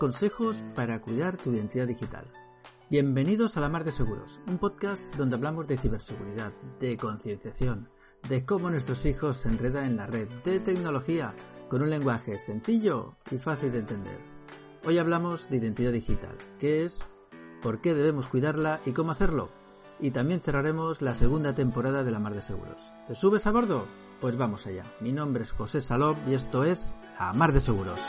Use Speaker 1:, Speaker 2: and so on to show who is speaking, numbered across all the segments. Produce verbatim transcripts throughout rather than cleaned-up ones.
Speaker 1: consejos para cuidar tu identidad digital. Bienvenidos a La Mar de Seguros, un podcast donde hablamos de ciberseguridad, de concienciación, de cómo nuestros hijos se enredan en la red, de tecnología, con un lenguaje sencillo y fácil de entender. Hoy hablamos de identidad digital, qué es, por qué debemos cuidarla y cómo hacerlo. Y también cerraremos la segunda temporada de La Mar de Seguros. ¿Te subes a bordo? Pues vamos allá. Mi nombre es José Salop y esto es La Mar de Seguros.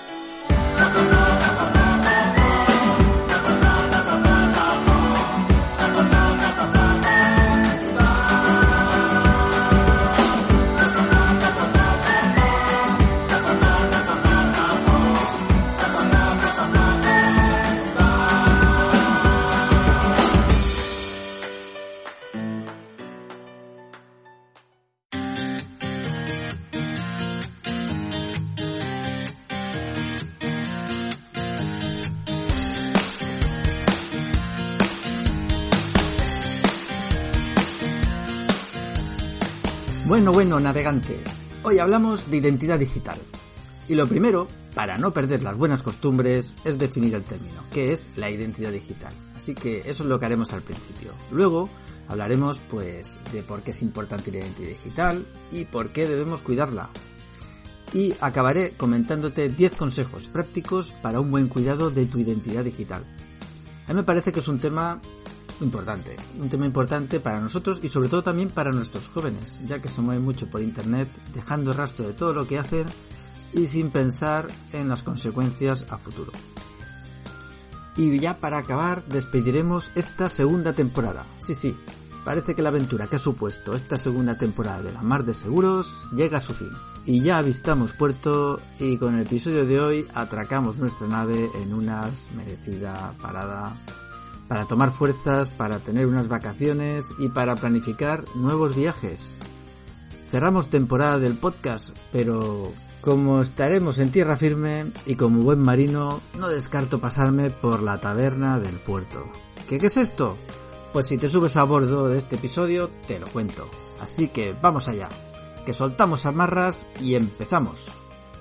Speaker 1: Bueno, bueno, navegante, hoy hablamos de identidad digital. Y lo primero, para no perder las buenas costumbres, es definir el término, que es la identidad digital. Así que eso es lo que haremos al principio. Luego hablaremos, pues, de por qué es importante la identidad digital y por qué debemos cuidarla. Y acabaré comentándote diez consejos prácticos para un buen cuidado de tu identidad digital. A mí me parece que es un tema importante, un tema importante para nosotros y sobre todo también para nuestros jóvenes, ya que se mueven mucho por internet, dejando rastro de todo lo que hacen y sin pensar en las consecuencias a futuro. Y ya para acabar, despediremos esta segunda temporada. Sí, sí, parece que la aventura que ha supuesto esta segunda temporada de La Mar de Seguros llega a su fin. Y ya avistamos puerto y con el episodio de hoy atracamos nuestra nave en una merecida parada para tomar fuerzas, para tener unas vacaciones y para planificar nuevos viajes. Cerramos temporada del podcast, pero como estaremos en tierra firme y como buen marino, no descarto pasarme por la taberna del puerto. ¿Qué, qué es esto? Pues si te subes a bordo de este episodio, te lo cuento. Así que vamos allá, que soltamos amarras y empezamos.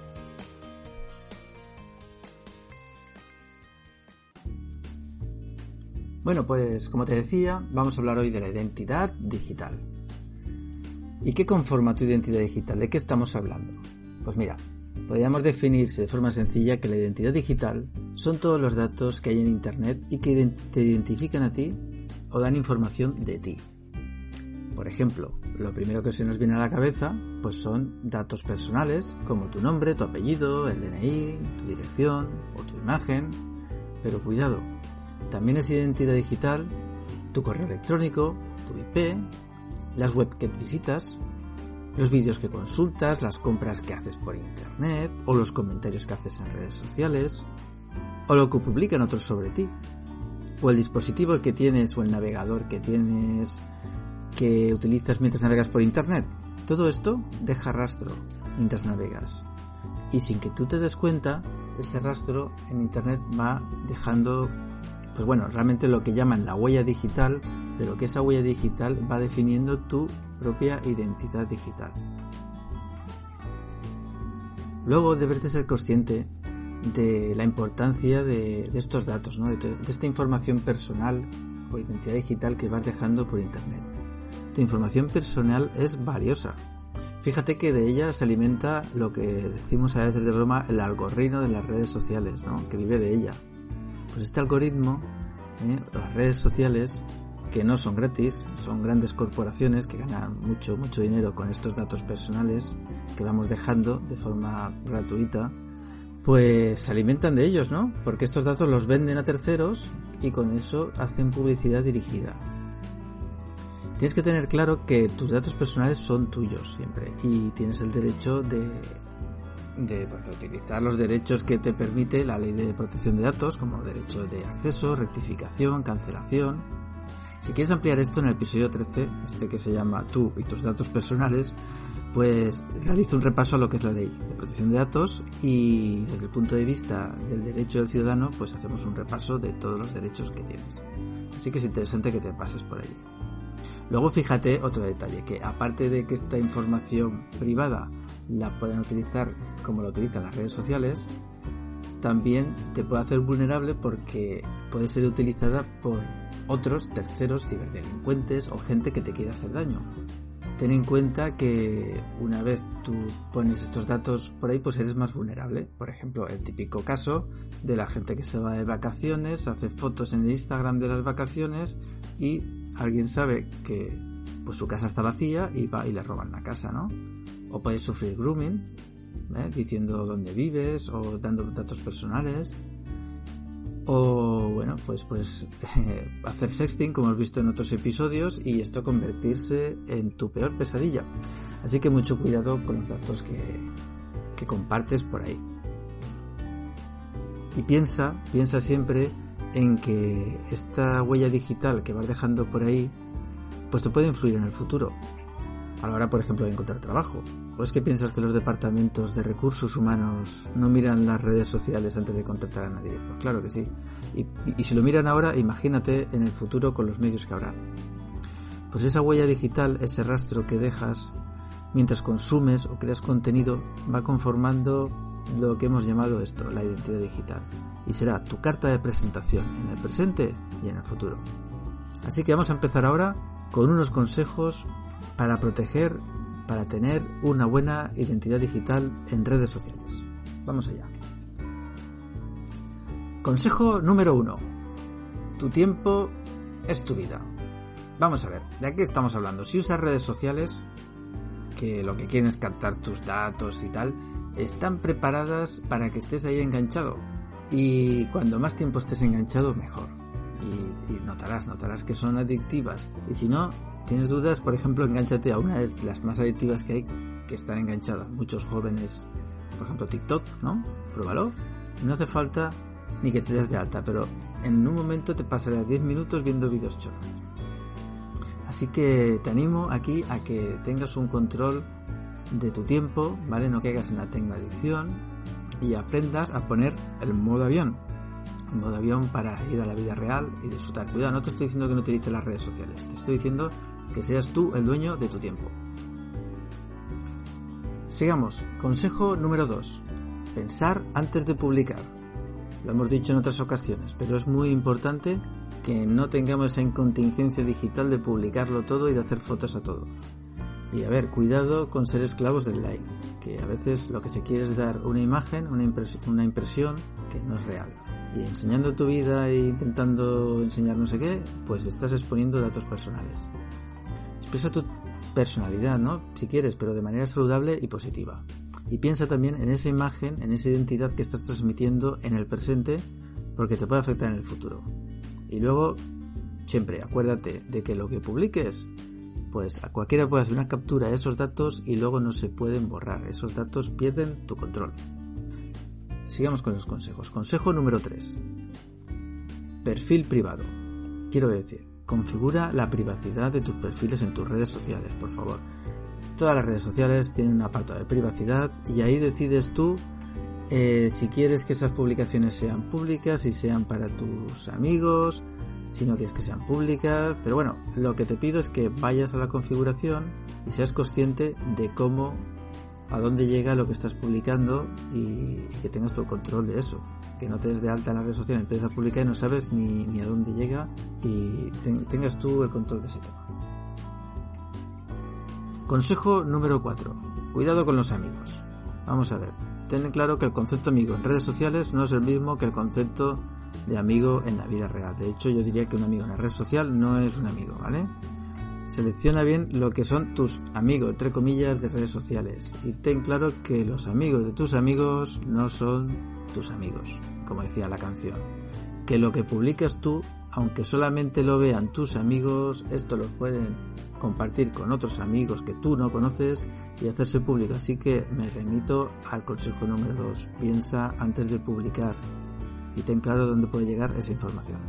Speaker 1: Bueno, pues como te decía, vamos a hablar hoy de la identidad digital. ¿Y qué conforma tu identidad digital? ¿De qué estamos hablando? Pues mira, podríamos definirse de forma sencilla que la identidad digital son todos los datos que hay en internet y que te identifican a ti o dan información de ti. Por ejemplo, lo primero que se nos viene a la cabeza pues son datos personales como tu nombre, tu apellido, el D N I, tu dirección o tu imagen. Pero cuidado, también es identidad digital tu correo electrónico, tu I P, las web que visitas, los vídeos que consultas, las compras que haces por internet o los comentarios que haces en redes sociales o lo que publican otros sobre ti o el dispositivo que tienes o el navegador que tienes que utilizas mientras navegas por internet. Todo esto deja rastro mientras navegas y sin que tú te des cuenta, ese rastro en internet va dejando, pues bueno, realmente lo que llaman la huella digital, pero que esa huella digital va definiendo tu propia identidad digital. Luego debes de ser consciente de la importancia de, de estos datos, ¿no? de, de esta información personal o identidad digital que vas dejando por internet. Tu información personal es valiosa. Fíjate que de ella se alimenta lo que decimos a veces de broma, el algoritmo de las redes sociales, ¿no? Que vive de ella. Pues este algoritmo, ¿eh? las redes sociales, que no son gratis, son grandes corporaciones que ganan mucho, mucho dinero con estos datos personales que vamos dejando de forma gratuita, pues se alimentan de ellos, ¿no? Porque estos datos los venden a terceros y con eso hacen publicidad dirigida. Tienes que tener claro que tus datos personales son tuyos siempre y tienes el derecho de de pues, utilizar los derechos que te permite la ley de protección de datos, como derecho de acceso, rectificación, cancelación. Si quieres ampliar esto, en el episodio trece, este que se llama Tú y tus datos personales, pues realizo un repaso a lo que es la ley de protección de datos y desde el punto de vista del derecho del ciudadano, pues hacemos un repaso de todos los derechos que tienes. Así que es interesante que te pases por allí. Luego fíjate otro detalle, que aparte de que esta información privada la pueden utilizar como lo utilizan las redes sociales, también te puede hacer vulnerable porque puede ser utilizada por otros terceros ciberdelincuentes o gente que te quiere hacer daño. Ten en cuenta que una vez tú pones estos datos por ahí, pues eres más vulnerable. Por ejemplo, el típico caso de la gente que se va de vacaciones, hace fotos en el Instagram de las vacaciones y alguien sabe que pues su casa está vacía y va y le roban la casa, ¿no? O puedes sufrir grooming, ¿eh? Diciendo dónde vives o dando datos personales. O bueno, pues pues eh, hacer sexting, como hemos visto en otros episodios, y esto convertirse en tu peor pesadilla. Así que mucho cuidado con los datos que, que compartes por ahí. Y piensa, piensa siempre en que esta huella digital que vas dejando por ahí, pues te puede influir en el futuro. A la hora, por ejemplo, de encontrar trabajo. ¿O es que piensas que los departamentos de recursos humanos no miran las redes sociales antes de contratar a nadie? Pues claro que sí. Y, y, y si lo miran ahora, imagínate en el futuro con los medios que habrá. Pues esa huella digital, ese rastro que dejas mientras consumes o creas contenido, va conformando lo que hemos llamado esto, la identidad digital. Y será tu carta de presentación en el presente y en el futuro. Así que vamos a empezar ahora con unos consejos para proteger, para tener una buena identidad digital en redes sociales. Vamos allá. Consejo número uno. Tu tiempo es tu vida. Vamos a ver, ¿de qué estamos hablando? Si usas redes sociales, que lo que quieren es captar tus datos y tal, están preparadas para que estés ahí enganchado. Y cuando más tiempo estés enganchado, mejor. Y, y notarás, notarás que son adictivas. Y si no, si tienes dudas, por ejemplo, engánchate a una de las más adictivas que hay, que están enganchadas. Muchos jóvenes, por ejemplo, TikTok, ¿no? Pruébalo. No hace falta ni que te des de alta, pero en un momento te pasarás diez minutos viendo vídeos chorros. Así que te animo aquí a que tengas un control de tu tiempo, ¿vale? No caigas en la tecnoadicción y aprendas a poner el modo avión. El modo avión para ir a la vida real y disfrutar. Cuidado, no te estoy diciendo que no utilices las redes sociales. Te estoy diciendo que seas tú el dueño de tu tiempo. Sigamos. Consejo número dos. Pensar antes de publicar. Lo hemos dicho en otras ocasiones, pero es muy importante que no tengamos esa incontingencia digital de publicarlo todo y de hacer fotos a todo. Y a ver, cuidado con ser esclavos del like, que a veces lo que se quiere es dar una imagen, una impresión, una impresión que no es real. Y enseñando tu vida e intentando enseñar no sé qué, pues estás exponiendo datos personales. Expresa tu personalidad, ¿no? Si quieres, pero de manera saludable y positiva. Y piensa también en esa imagen, en esa identidad que estás transmitiendo en el presente, porque te puede afectar en el futuro. Y luego, siempre acuérdate de que lo que publiques, pues a cualquiera puede hacer una captura de esos datos y luego no se pueden borrar. Esos datos pierden tu control. Sigamos con los consejos. Consejo número tres. Perfil privado. Quiero decir, configura la privacidad de tus perfiles en tus redes sociales, por favor. Todas las redes sociales tienen un apartado de privacidad y ahí decides tú eh, si quieres que esas publicaciones sean públicas, si sean para tus amigos, si no quieres que sean públicas. Pero bueno, lo que te pido es que vayas a la configuración y seas consciente de cómo, a dónde llega lo que estás publicando y, y que tengas todo el control de eso. Que no te des de alta en las redes sociales, empiezas a publicar y no sabes ni, ni a dónde llega y ten, tengas tú el control de ese tema. Consejo número cuatro. Cuidado con los amigos. Vamos a ver. Ten claro que el concepto amigo en redes sociales no es el mismo que el concepto de amigo en la vida real. De hecho, yo diría que un amigo en la red social no es un amigo, ¿vale? Selecciona bien lo que son tus amigos, entre comillas, de redes sociales. Y ten claro que los amigos de tus amigos no son tus amigos, como decía la canción. Que lo que publicas tú, aunque solamente lo vean tus amigos, esto lo pueden compartir con otros amigos que tú no conoces y hacerse público. Así que me remito al consejo número dos. Piensa antes de publicar y ten claro dónde puede llegar esa información.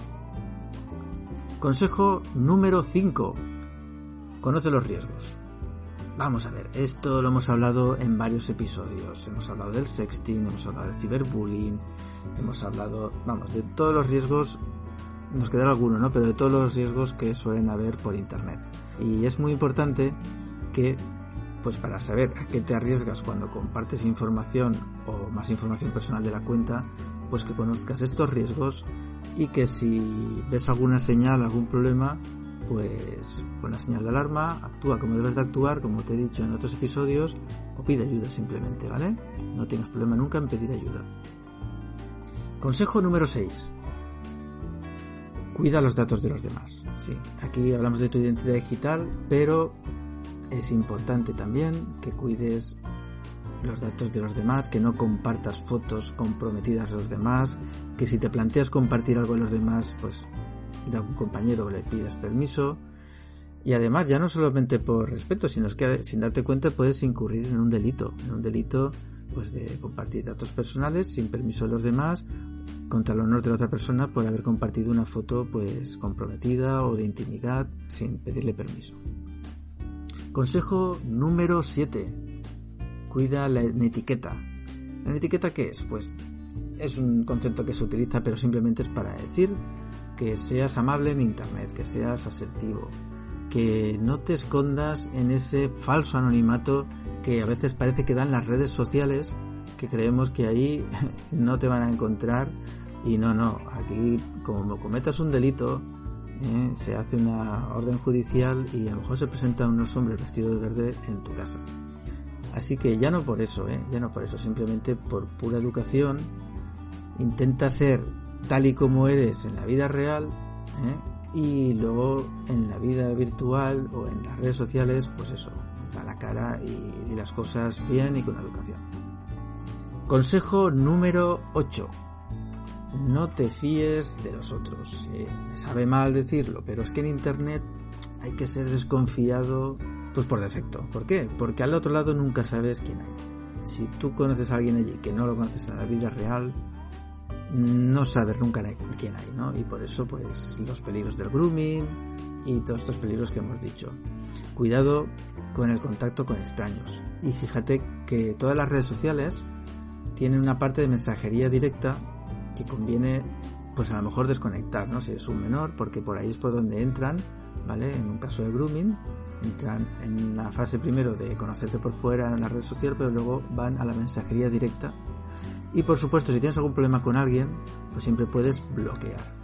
Speaker 1: Consejo número cinco. Conoce los riesgos. Vamos a ver, esto lo hemos hablado en varios episodios. Hemos hablado del sexting, hemos hablado del ciberbullying, hemos hablado, vamos, de todos los riesgos. Nos quedará alguno, ¿no? Pero de todos los riesgos que suelen haber por internet. Y es muy importante que pues para saber a qué te arriesgas cuando compartes información o más información personal de la cuenta, pues que conozcas estos riesgos y que si ves alguna señal, algún problema, pues pon la señal de alarma, actúa como debes de actuar, como te he dicho en otros episodios, o pide ayuda simplemente, ¿vale? No tienes problema nunca en pedir ayuda. Consejo número seis. Cuida los datos de los demás. Sí, aquí hablamos de tu identidad digital, pero es importante también que cuides los datos de los demás, que no compartas fotos comprometidas de los demás, que si te planteas compartir algo de los demás, pues de algún compañero le pidas permiso. Y además, ya no solamente por respeto, sino es que sin darte cuenta puedes incurrir en un delito, en un delito pues de compartir datos personales sin permiso de los demás, contra el honor de la otra persona por haber compartido una foto pues comprometida o de intimidad sin pedirle permiso. Consejo número siete. Cuida la etiqueta. ¿La etiqueta qué es? Pues es un concepto que se utiliza, pero simplemente es para decir que seas amable en internet, que seas asertivo, que no te escondas en ese falso anonimato que a veces parece que dan las redes sociales, que creemos que ahí no te van a encontrar, y no, no, aquí como cometas un delito, eh, se hace una orden judicial y a lo mejor se presentan unos hombres vestidos de verde en tu casa. Así que ya no por eso, eh, ya no por eso, simplemente por pura educación, intenta ser tal y como eres en la vida real, eh, y luego en la vida virtual o en las redes sociales, pues eso, da la cara y di las cosas bien y con educación. Consejo número ocho. No te fíes de los otros. Eh, me sabe mal decirlo, pero es que en internet hay que ser desconfiado pues por defecto. ¿Por qué? Porque al otro lado nunca sabes quién hay. Si tú conoces a alguien allí que no lo conoces en la vida real, no sabes nunca quién hay, ¿no? Y por eso pues los peligros del grooming y todos estos peligros que hemos dicho. Cuidado con el contacto con extraños. Y fíjate que todas las redes sociales tienen una parte de mensajería directa que conviene pues a lo mejor desconectar, ¿no? Si eres un menor, porque por ahí es por donde entran, ¿vale? En un caso de grooming, entran en la fase primero de conocerte por fuera en la red social, pero luego van a la mensajería directa. Y por supuesto, si tienes algún problema con alguien, pues siempre puedes bloquear.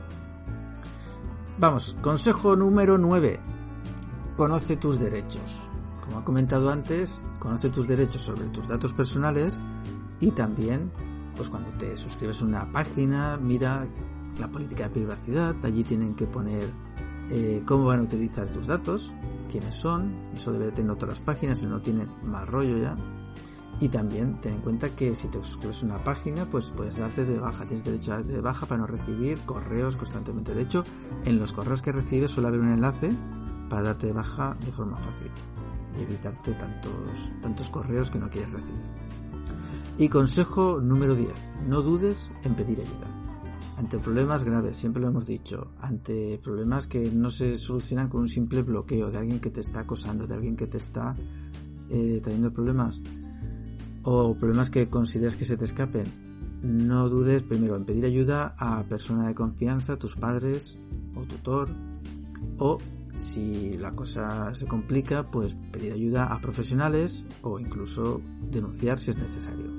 Speaker 1: Vamos, consejo número nueve. Conoce tus derechos. Como he comentado antes, conoce tus derechos sobre tus datos personales y también pues cuando te suscribes a una página, mira la política de privacidad, allí tienen que poner eh, cómo van a utilizar tus datos, quiénes son, eso debe de tener todas las páginas, si no tienen mal rollo ya. Y también ten en cuenta que si te suscribes a una página, pues puedes darte de baja, tienes derecho a darte de baja para no recibir correos constantemente. De hecho, en los correos que recibes suele haber un enlace para darte de baja de forma fácil y evitarte tantos, tantos correos que no quieres recibir. Y consejo número diez. No dudes en pedir ayuda. Ante problemas graves, siempre lo hemos dicho, ante problemas que no se solucionan con un simple bloqueo de alguien que te está acosando, de alguien que te está eh, trayendo problemas, o problemas que consideras que se te escapen, no dudes primero en pedir ayuda a persona de confianza, tus padres o tutor, o si la cosa se complica, pues pedir ayuda a profesionales o incluso denunciar si es necesario.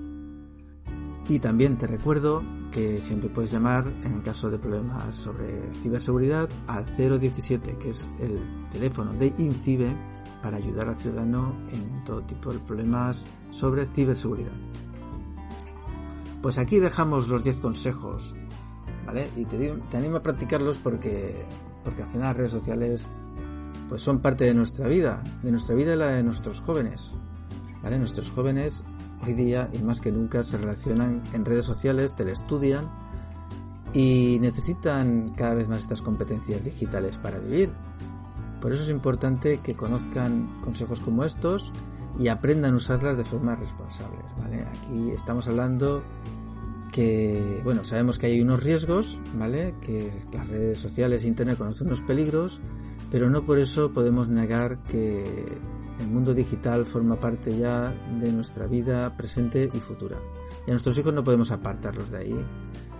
Speaker 1: Y también te recuerdo que siempre puedes llamar en el caso de problemas sobre ciberseguridad al cero diecisiete, que es el teléfono de INCIBE para ayudar al ciudadano en todo tipo de problemas sobre ciberseguridad. Pues aquí dejamos los diez consejos, ¿vale? Y te, digo, te animo a practicarlos porque, porque al final las redes sociales pues son parte de nuestra vida, de nuestra vida y la de nuestros jóvenes, ¿vale? Nuestros jóvenes hoy día y más que nunca se relacionan en redes sociales, telestudian y necesitan cada vez más estas competencias digitales para vivir. Por eso es importante que conozcan consejos como estos y aprendan a usarlas de forma responsable, ¿vale? Aquí estamos hablando que, bueno, sabemos que hay unos riesgos, ¿vale? Que las redes sociales e internet conocen unos peligros, pero no por eso podemos negar que el mundo digital forma parte ya de nuestra vida presente y futura. Y a nuestros hijos no podemos apartarlos de ahí,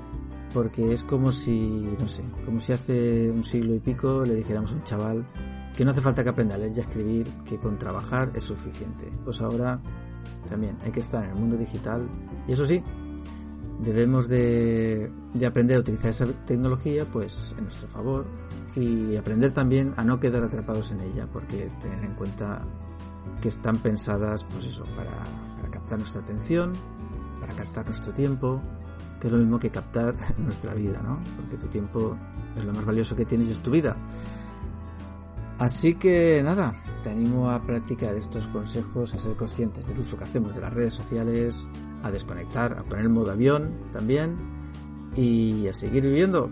Speaker 1: porque es como si, no sé, como si hace un siglo y pico le dijéramos a un chaval que no hace falta que aprenda a leer y a escribir, que con trabajar es suficiente. Pues ahora también hay que estar en el mundo digital y eso sí, debemos de, de aprender a utilizar esa tecnología pues en nuestro favor y aprender también a no quedar atrapados en ella, porque tener en cuenta que están pensadas pues eso, para, para captar nuestra atención, para captar nuestro tiempo, que es lo mismo que captar nuestra vida, ¿no? Porque tu tiempo es lo más valioso que tienes y es tu vida. Así que nada, te animo a practicar estos consejos, a ser conscientes del uso que hacemos de las redes sociales, a desconectar, a poner el modo avión también y a seguir viviendo.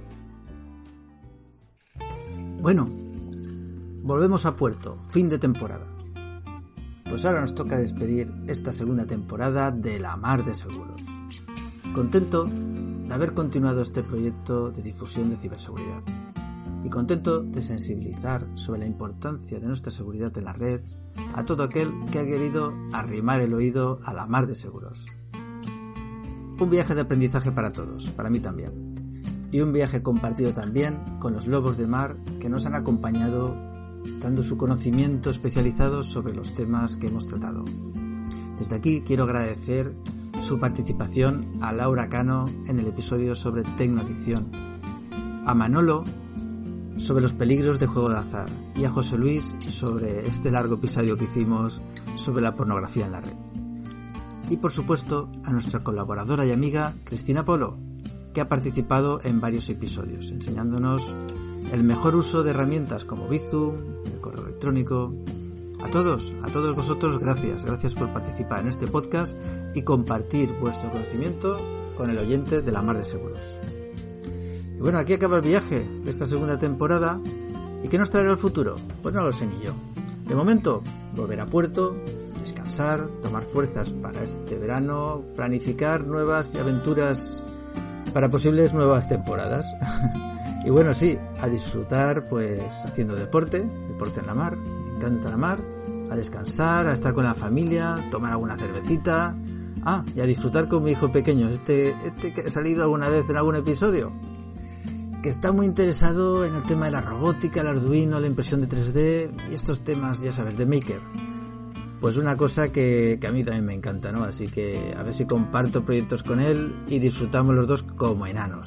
Speaker 1: Bueno, volvemos a puerto, fin de temporada. Pues ahora nos toca despedir esta segunda temporada de La Mar de Seguros. Contento de haber continuado este proyecto de difusión de ciberseguridad y contento de sensibilizar sobre la importancia de nuestra seguridad en la red a todo aquel que ha querido arrimar el oído a La Mar de Seguros. Un viaje de aprendizaje para todos, para mí también, y un viaje compartido también con los lobos de mar que nos han acompañado dando su conocimiento especializado sobre los temas que hemos tratado. Desde aquí quiero agradecer su participación a Laura Cano en el episodio sobre tecnoadicción, a Manolo sobre los peligros de juego de azar y a José Luis sobre este largo episodio que hicimos sobre la pornografía en la red. Y por supuesto a nuestra colaboradora y amiga Cristina Polo, que ha participado en varios episodios enseñándonos el mejor uso de herramientas como Bizum, el correo electrónico. A todos, a todos vosotros, gracias, gracias por participar en este podcast y compartir vuestro conocimiento con el oyente de La Mar de Seguros. Y bueno, aquí acaba el viaje de esta segunda temporada. ¿Y qué nos traerá el futuro? Pues no lo sé ni yo. De momento, volver a puerto, descansar, tomar fuerzas para este verano, planificar nuevas aventuras para posibles nuevas temporadas. Y bueno, sí, a disfrutar pues haciendo deporte, deporte en la mar, me encanta la mar, a descansar, a estar con la familia, tomar alguna cervecita, ah, y a disfrutar con mi hijo pequeño, este, este que ha salido alguna vez en algún episodio, que está muy interesado en el tema de la robótica, el Arduino, la impresión de tres D y estos temas, ya sabes, de Maker. Pues una cosa que, que a mí también me encanta, ¿no? Así que a ver si comparto proyectos con él y disfrutamos los dos como enanos.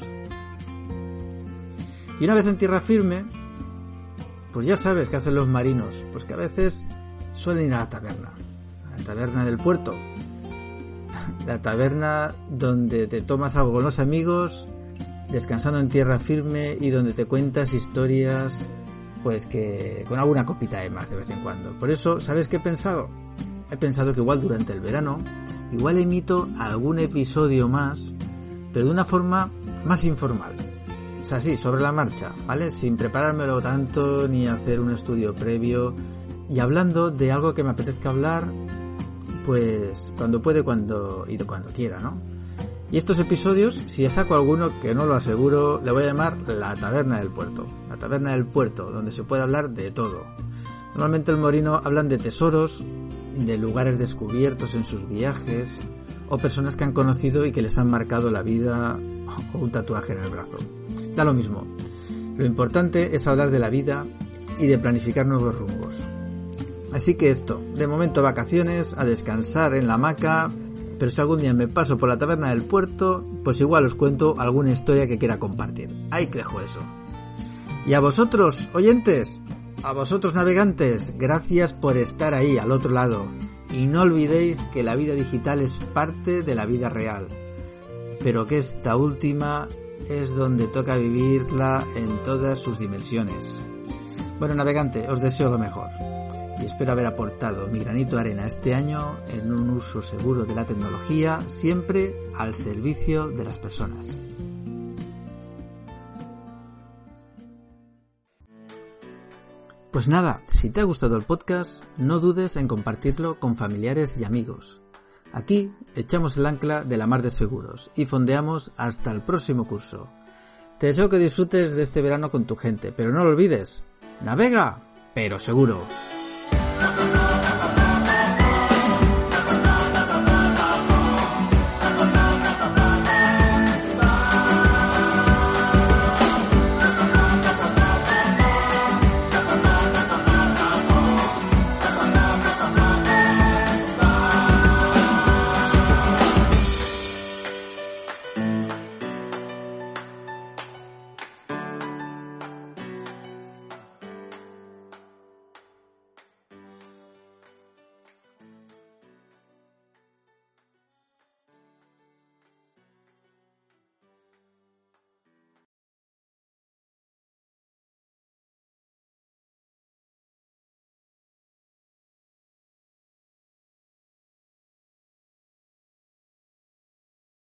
Speaker 1: Y una vez en tierra firme, pues ya sabes qué hacen los marinos, pues que a veces suelen ir a la taberna, a la taberna del puerto, la taberna donde te tomas algo con los amigos, descansando en tierra firme y donde te cuentas historias, pues que con alguna copita de más de vez en cuando. Por eso, ¿sabes qué he pensado? He pensado que igual durante el verano, igual emito algún episodio más, pero de una forma más informal. O sea, sí, sobre la marcha, ¿vale? Sin preparármelo tanto ni hacer un estudio previo y hablando de algo que me apetezca hablar, pues cuando puede, cuando y cuando quiera, ¿no? Y estos episodios, si ya saco alguno, que no lo aseguro, le voy a llamar La Taberna del Puerto. La Taberna del Puerto, donde se puede hablar de todo. Normalmente el morino hablan de tesoros, de lugares descubiertos en sus viajes, o personas que han conocido y que les han marcado la vida, o un tatuaje en el brazo. Da lo mismo. Lo importante es hablar de la vida y de planificar nuevos rumbos. Así que esto, de momento vacaciones, a descansar en la hamaca, pero si algún día me paso por la taberna del puerto, pues igual os cuento alguna historia que quiera compartir. Ahí que dejo eso. Y a vosotros, oyentes, a vosotros navegantes, gracias por estar ahí al otro lado. Y no olvidéis que la vida digital es parte de la vida real, pero que esta última es donde toca vivirla en todas sus dimensiones. Bueno, navegante, os deseo lo mejor y espero haber aportado mi granito de arena este año en un uso seguro de la tecnología, siempre al servicio de las personas. Pues nada, si te ha gustado el podcast, no dudes en compartirlo con familiares y amigos. Aquí echamos el ancla de La Mar de Seguros y fondeamos hasta el próximo curso. Te deseo que disfrutes de este verano con tu gente, pero no lo olvides, navega, pero seguro.